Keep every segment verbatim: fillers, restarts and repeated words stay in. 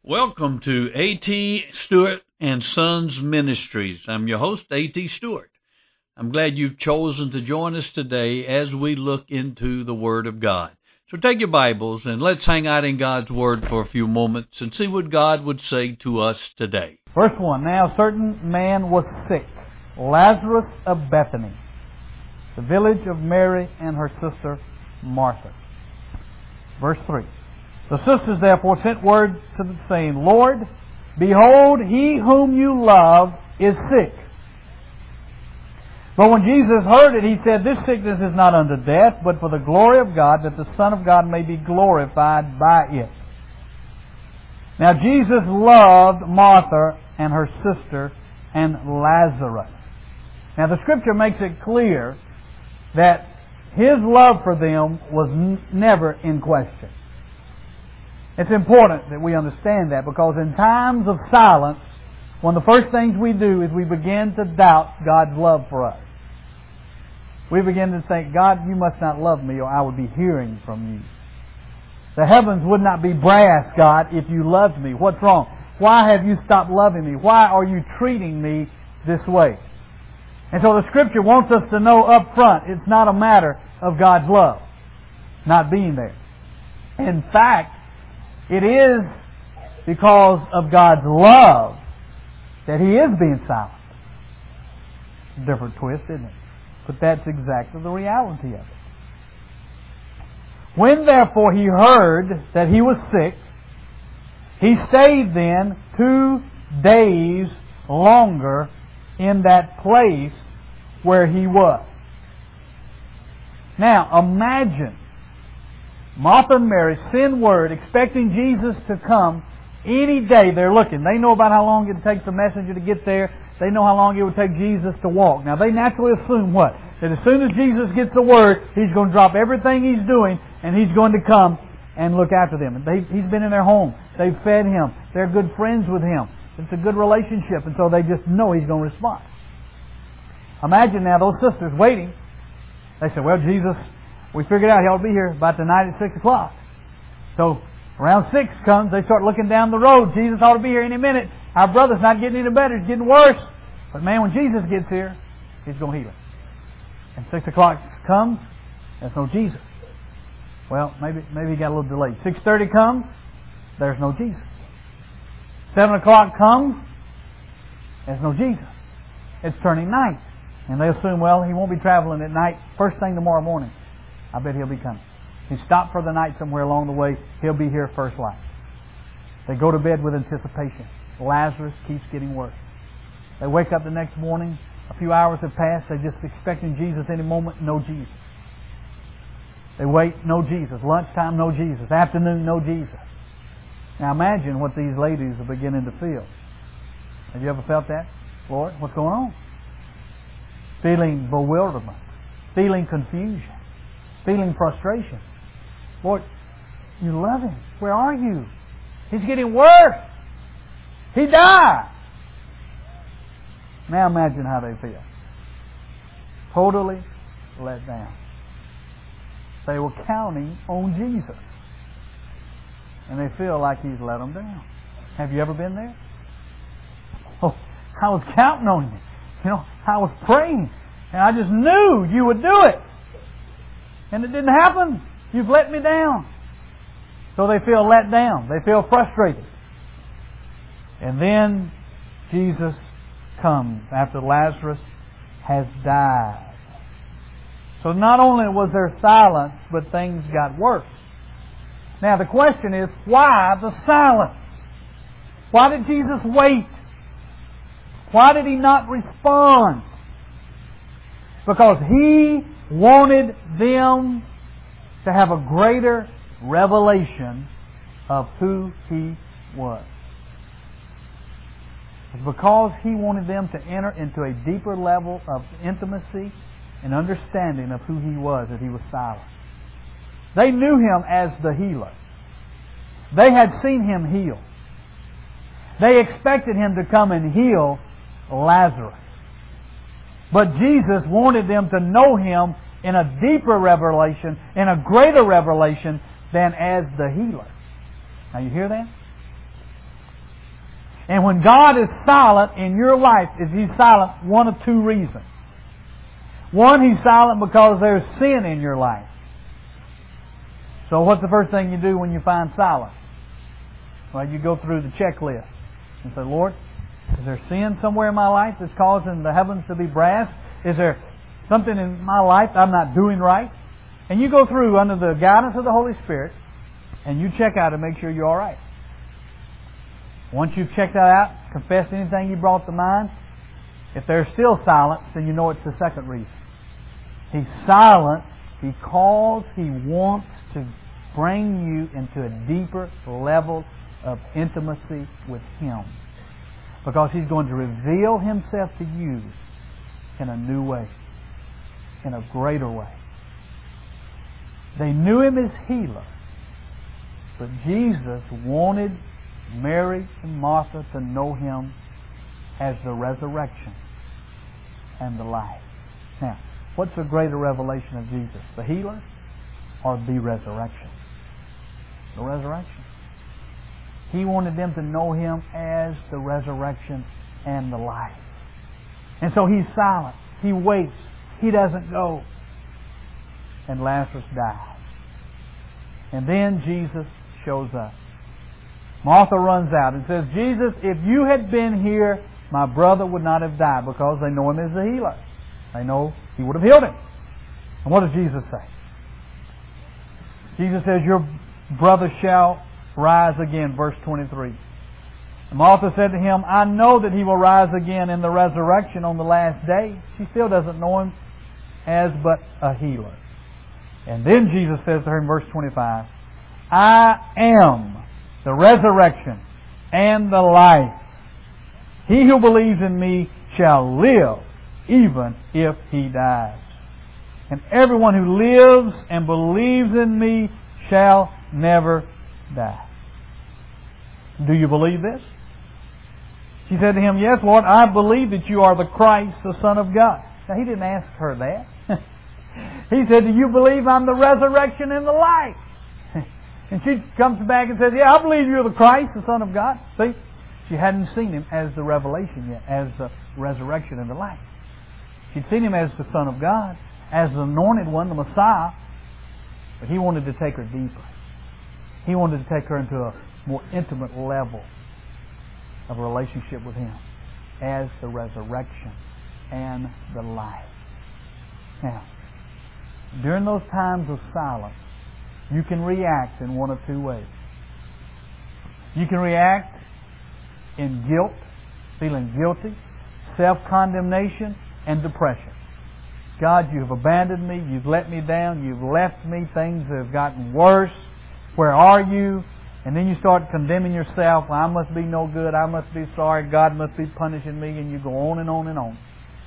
Welcome to A T. Stewart and Sons Ministries. I'm your host, A T. Stewart. I'm glad you've chosen to join us today as we look into the Word of God. So take your Bibles and let's hang out in God's Word for a few moments and see what God would say to us today. Verse one, Now a certain man was sick, Lazarus of Bethany, the village of Mary and her sister Martha. Verse three, The sisters therefore sent word to the saying, Lord, behold, he whom you love is sick. But when Jesus heard it, he said, This sickness is not unto death, but for the glory of God, that the Son of God may be glorified by it. Now Jesus loved Martha and her sister and Lazarus. Now the Scripture makes it clear that His love for them was n- never in question. It's important that we understand that, because in times of silence, one of the first things we do is we begin to doubt God's love for us. We begin to think, God, you must not love me, or I would be hearing from you. The heavens would not be brass, God, if you loved me. What's wrong? Why have you stopped loving me? Why are you treating me this way? And so the Scripture wants us to know up front, it's not a matter of God's love not being there. In fact, it is because of God's love that He is being silent. Different twist, isn't it? But that's exactly the reality of it. When therefore He heard that he was sick, He stayed then two days longer in that place where He was. Now imagine Martha and Mary send word expecting Jesus to come any day. They're looking. They know about how long it takes a messenger to get there. They know how long it would take Jesus to walk. Now they naturally assume what? That as soon as Jesus gets the word, He's going to drop everything He's doing and He's going to come and look after them. And they, He's been in their home. They've fed Him. They're good friends with Him. It's a good relationship. And so they just know He's going to respond. Imagine now those sisters waiting. They said, well, Jesus, we figured out He ought to be here about tonight at six o'clock. So around six comes, they start looking down the road. Jesus ought to be here any minute. Our brother's not getting any better. He's getting worse. But man, when Jesus gets here, He's going to heal him. And six o'clock comes, there's no Jesus. Well, maybe maybe He got a little delayed. six thirty comes, there's no Jesus. seven o'clock comes, there's no Jesus. It's turning night. And they assume, well, He won't be traveling at night. First thing tomorrow morning, I bet He'll be coming. He stopped for the night somewhere along the way. He'll be here first light. They go to bed with anticipation. Lazarus keeps getting worse. They wake up the next morning. A few hours have passed. They're just expecting Jesus any moment. No Jesus. They wait. No Jesus. Lunchtime. No Jesus. Afternoon. No Jesus. Now imagine what these ladies are beginning to feel. Have you ever felt that? Lord, what's going on? Feeling bewilderment. Feeling confusion. Feeling frustration. Lord, you love Him. Where are you? He's getting worse. He died. Now imagine how they feel. Totally let down. They were counting on Jesus. And they feel like He's let them down. Have you ever been there? Oh, I was counting on You. You know, I was praying. And I just knew You would do it. And it didn't happen. You've let me down. So they feel let down. They feel frustrated. And then Jesus comes after Lazarus has died. So not only was there silence, but things got worse. Now the question is, why the silence? Why did Jesus wait? Why did He not respond? Because He wanted them to have a greater revelation of who He was. It's because He wanted them to enter into a deeper level of intimacy and understanding of who He was that He was silent. They knew Him as the healer. They had seen Him heal. They expected Him to come and heal Lazarus. But Jesus wanted them to know Him in a deeper revelation, in a greater revelation than as the healer. Now you hear that? And when God is silent in your life, is He's silent one of two reasons. One, He's silent because there's sin in your life. So what's the first thing you do when you find silence? Well, you go through the checklist and say, Lord, is there sin somewhere in my life that's causing the heavens to be brass? Is there something in my life I'm not doing right? And you go through under the guidance of the Holy Spirit and you check out and make sure you're all right. Once you've checked that out, confessed anything you brought to mind, if there's still silence, then you know it's the second reason. He's silent because He wants to bring you into a deeper level of intimacy with Him. Because He's going to reveal Himself to you in a new way, in a greater way. They knew Him as healer, but Jesus wanted Mary and Martha to know Him as the resurrection and the life. Now, what's the greater revelation of Jesus? The healer or the resurrection? The resurrection. He wanted them to know Him as the resurrection and the life. And so He's silent. He waits. He doesn't go. And Lazarus dies. And then Jesus shows up. Martha runs out and says, Jesus, if you had been here, my brother would not have died, because they know Him as the healer. They know He would have healed him. And what does Jesus say? Jesus says, your brother shall rise again, verse twenty-three. And Martha said to Him, I know that he will rise again in the resurrection on the last day. She still doesn't know Him as but a healer. And then Jesus says to her in verse twenty-five, I am the resurrection and the life. He who believes in me shall live even if he dies. And everyone who lives and believes in me shall never die. Do you believe this? She said to Him, yes, Lord, I believe that you are the Christ, the Son of God. Now, He didn't ask her that. He said, do you believe I'm the resurrection and the life? And she comes back and says, yeah, I believe you're the Christ, the Son of God. See, she hadn't seen Him as the revelation yet, as the resurrection and the life. She'd seen Him as the Son of God, as the anointed one, the Messiah. But He wanted to take her deeper. He wanted to take her into a more intimate level of a relationship with Him as the resurrection and the life. Now, during those times of silence, you can react in one of two ways. You can react in guilt, feeling guilty, self-condemnation, and depression. God, you have abandoned me. You've let me down. You've left me. Things have gotten worse. Where are you? And then you start condemning yourself. I must be no good. I must be sorry. God must be punishing me. And you go on and on and on.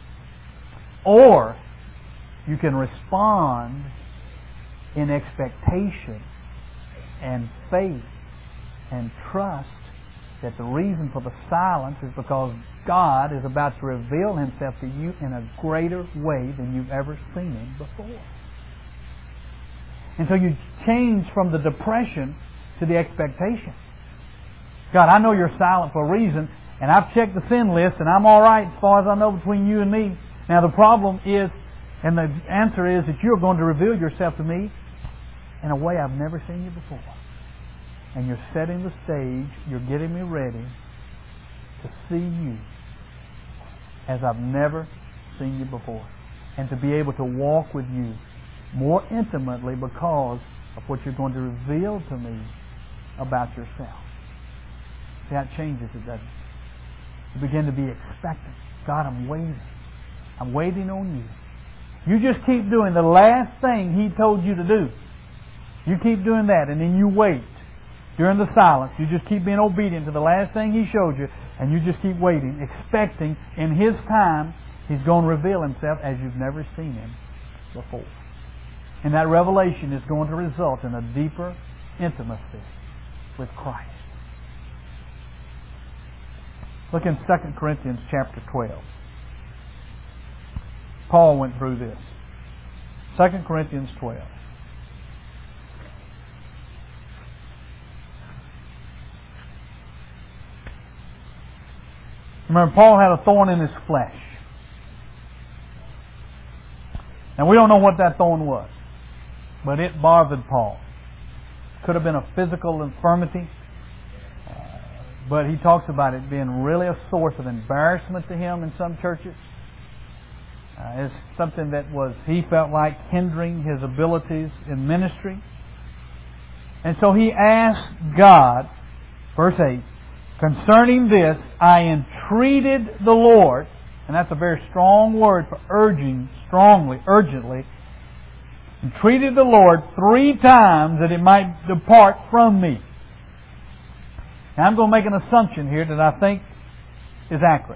Or you can respond in expectation and faith and trust that the reason for the silence is because God is about to reveal Himself to you in a greater way than you've ever seen Him before. And so you change from the depression to the expectation. God, I know You're silent for a reason, and I've checked the sin list, and I'm all right as far as I know between You and me. Now the problem is, and the answer is, that You're going to reveal Yourself to me in a way I've never seen You before. And You're setting the stage, You're getting me ready to see You as I've never seen You before. And to be able to walk with You more intimately because of what You're going to reveal to me about Yourself. See, that changes it, doesn't it? You begin to be expectant. God, I'm waiting. I'm waiting on You. You just keep doing the last thing He told you to do. You keep doing that, and then you wait. During the silence, you just keep being obedient to the last thing He showed you, and you just keep waiting, expecting in His time He's going to reveal Himself as you've never seen Him before. And that revelation is going to result in a deeper intimacy with Christ. Look in Second Corinthians chapter twelve. Paul went through this. Second Corinthians twelve. Remember, Paul had a thorn in his flesh. And we don't know what that thorn was, but it bothered Paul. Could have been a physical infirmity, uh, but he talks about it being really a source of embarrassment to him in some churches. Uh, it's something that was, he felt like, hindering his abilities in ministry. And so he asked God, verse eight, concerning this, I entreated the Lord, and that's a very strong word for urging, strongly, urgently, entreated the Lord three times that it might depart from me. Now I'm going to make an assumption here that I think is accurate.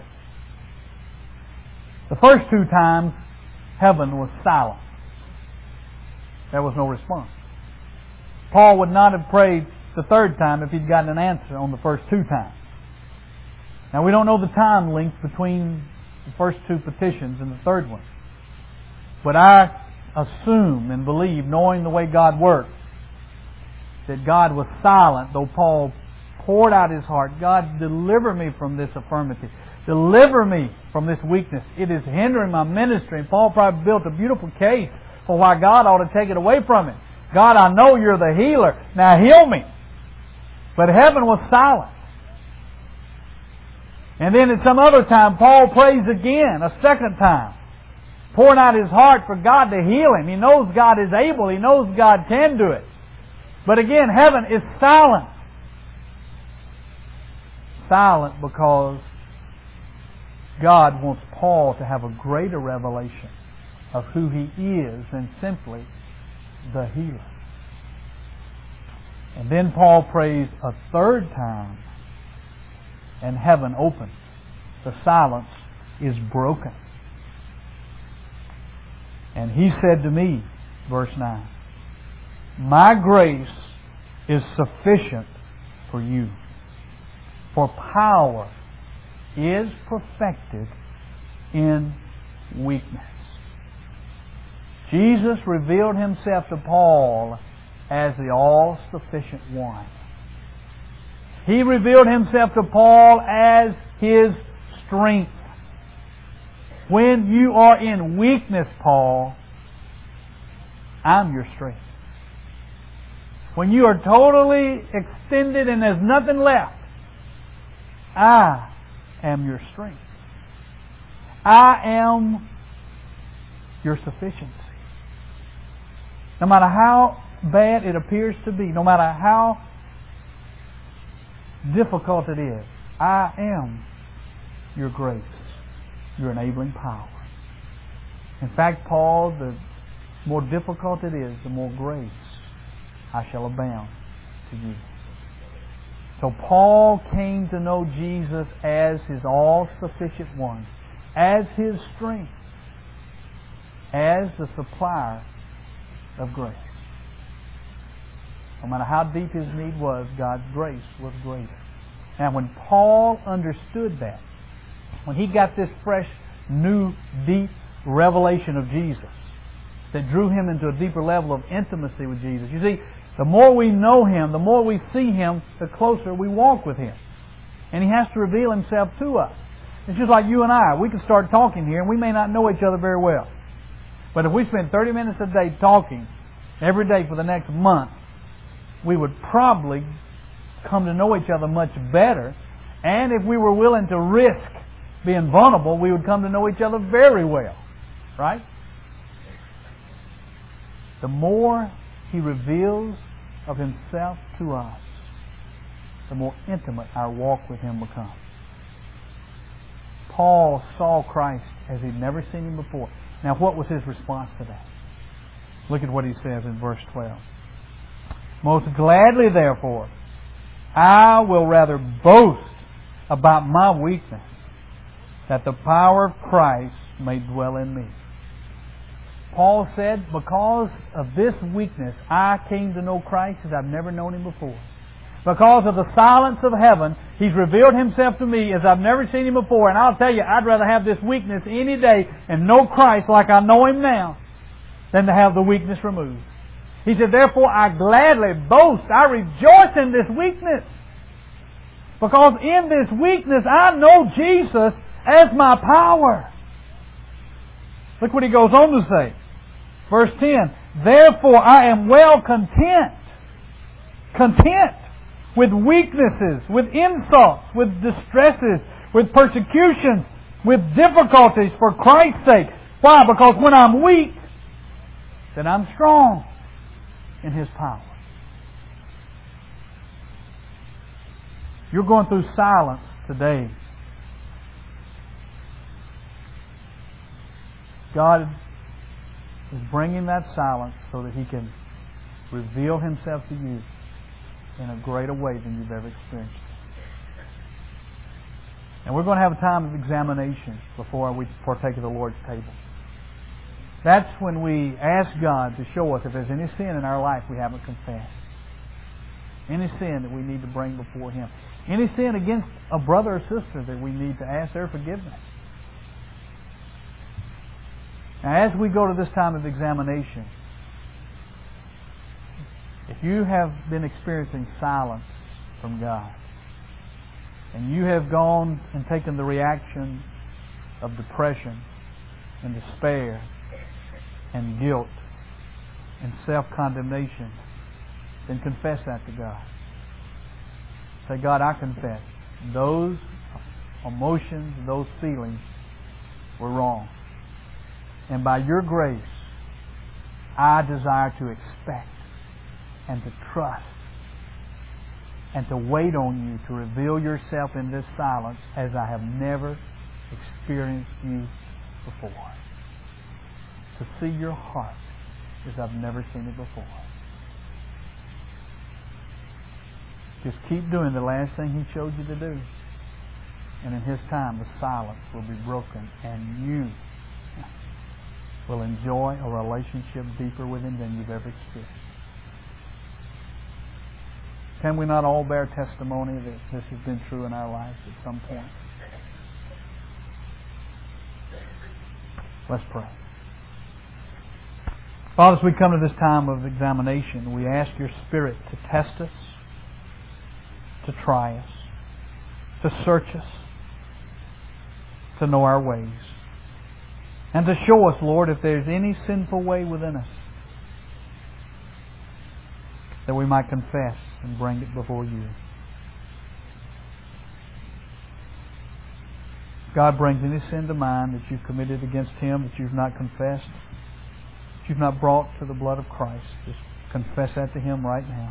The first two times, heaven was silent. There was no response. Paul would not have prayed the third time if he'd gotten an answer on the first two times. Now we don't know the time length between the first two petitions and the third one. But I assume and believe, knowing the way God works, that God was silent, though Paul poured out his heart. God, deliver me from this infirmity. Deliver me from this weakness. It is hindering my ministry. And Paul probably built a beautiful case for why God ought to take it away from him. God, I know You're the healer. Now heal me. But heaven was silent. And then at some other time, Paul prays again, a second time, pouring out his heart for God to heal him. He knows God is able. He knows God can do it. But again, heaven is silent. Silent because God wants Paul to have a greater revelation of who He is than simply the healer. And then Paul prays a third time, and heaven opens. The silence is broken. And he said to me, verse nine, my grace is sufficient for you, for power is perfected in weakness. Jesus revealed Himself to Paul as the all-sufficient one. He revealed Himself to Paul as his strength. When you are in weakness, Paul, I'm your strength. When you are totally extended and there's nothing left, I am your strength. I am your sufficiency. No matter how bad it appears to be, no matter how difficult it is, I am your grace, your enabling power. In fact, Paul, the more difficult it is, the more grace I shall abound to you. So Paul came to know Jesus as His all-sufficient one, as His strength, as the supplier of grace. No matter how deep his need was, God's grace was greater. And when Paul understood that, when he got this fresh, new, deep revelation of Jesus that drew him into a deeper level of intimacy with Jesus. You see, the more we know Him, the more we see Him, the closer we walk with Him. And He has to reveal Himself to us. It's just like you and I. We can start talking here and we may not know each other very well. But if we spend thirty minutes a day talking every day for the next month, we would probably come to know each other much better. And if we were willing to risk being vulnerable, we would come to know each other very well. Right? The more He reveals of Himself to us, the more intimate our walk with Him becomes. Paul saw Christ as he'd never seen Him before. Now, what was his response to that? Look at what he says in verse twelve. Most gladly, therefore, I will rather boast about my weakness, that the power of Christ may dwell in me. Paul said, because of this weakness, I came to know Christ as I've never known Him before. Because of the silence of heaven, He's revealed Himself to me as I've never seen Him before. And I'll tell you, I'd rather have this weakness any day and know Christ like I know Him now than to have the weakness removed. He said, therefore I gladly boast, I rejoice in this weakness. Because in this weakness, I know Jesus as my power. Look what he goes on to say. Verse ten. Therefore I am well content. Content with weaknesses, with insults, with distresses, with persecutions, with difficulties for Christ's sake. Why? Because when I'm weak, then I'm strong in His power. You're going through silence today. God is bringing that silence so that He can reveal Himself to you in a greater way than you've ever experienced. And we're going to have a time of examination before we partake of the Lord's table. That's when we ask God to show us if there's any sin in our life we haven't confessed. Any sin that we need to bring before Him. Any sin against a brother or sister that we need to ask their forgiveness. Now, as we go to this time of examination, if you have been experiencing silence from God, and you have gone and taken the reaction of depression and despair and guilt and self-condemnation, then confess that to God. Say, God, I confess those emotions, those feelings were wrong. And by Your grace, I desire to expect and to trust and to wait on You to reveal Yourself in this silence as I have never experienced You before. To see Your heart as I've never seen it before. Just keep doing the last thing He showed you to do. And in His time, the silence will be broken and you will enjoy a relationship deeper with Him than you've ever experienced. Can we not all bear testimony that this has been true in our lives at some point? Let's pray. Father, as we come to this time of examination, we ask Your Spirit to test us, to try us, to search us, to know our ways, and to show us, Lord, if there's any sinful way within us, that we might confess and bring it before You. If God brings any sin to mind that you've committed against Him, that you've not confessed, that you've not brought to the blood of Christ, just confess that to Him right now.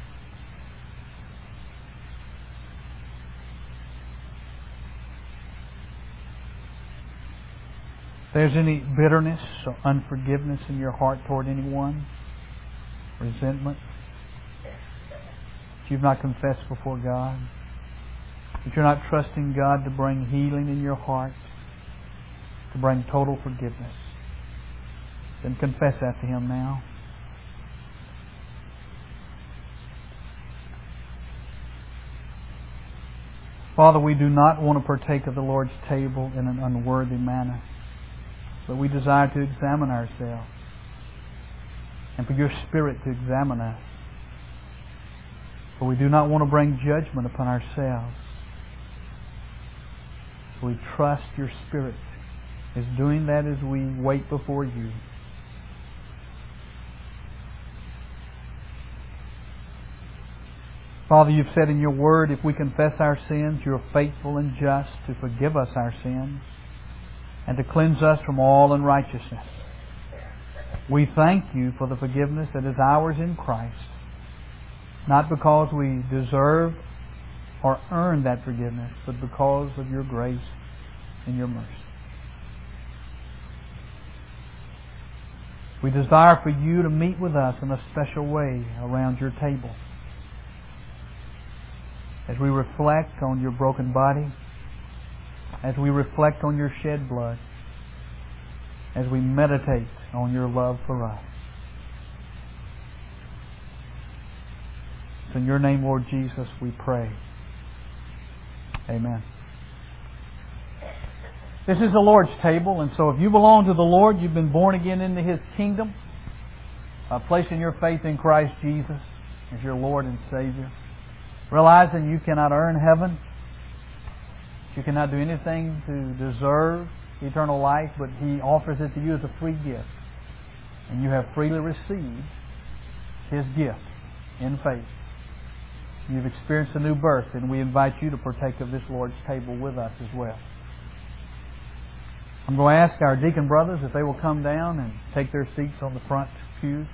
If there's any bitterness or unforgiveness in your heart toward anyone, resentment, that you've not confessed before God, that you're not trusting God to bring healing in your heart, to bring total forgiveness, then confess that to Him now. Father, we do not want to partake of the Lord's table in an unworthy manner, but we desire to examine ourselves and for Your Spirit to examine us. For we do not want to bring judgment upon ourselves. So we trust Your Spirit is doing that as we wait before You. Father, You've said in Your Word, if we confess our sins, You're faithful and just to forgive us our sins and to cleanse us from all unrighteousness. We thank You for the forgiveness that is ours in Christ, not because we deserve or earn that forgiveness, but because of Your grace and Your mercy. We desire for You to meet with us in a special way around Your table. As we reflect on Your broken body, as we reflect on Your shed blood, as we meditate on Your love for us. It's in Your name, Lord Jesus, we pray. Amen. This is the Lord's table, and so if you belong to the Lord, you've been born again into His kingdom, uh, placing your faith in Christ Jesus as your Lord and Savior. realizing you cannot earn heaven, you cannot do anything to deserve eternal life, but He offers it to you as a free gift. And you have freely received His gift in faith. You've experienced a new birth, and we invite you to partake of this Lord's table with us as well. I'm going to ask our deacon brothers if they will come down and take their seats on the front pews.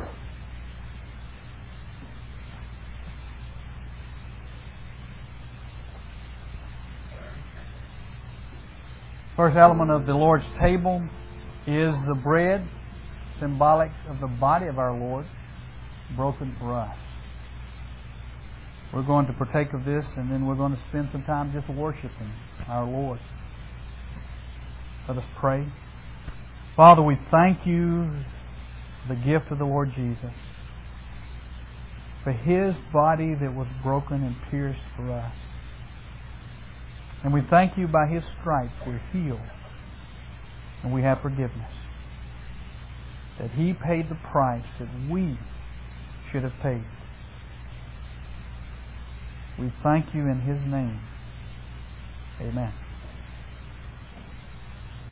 First element of the Lord's table is the bread, symbolic of the body of our Lord, broken for us. We're going to partake of this, and then we're going to spend some time just worshiping our Lord. Let us pray. Father, we thank you for the gift of the Lord Jesus, for His body that was broken and pierced for us. And we thank you by His stripes we're healed and we have forgiveness. That He paid the price that we should have paid. We thank you in His name. Amen.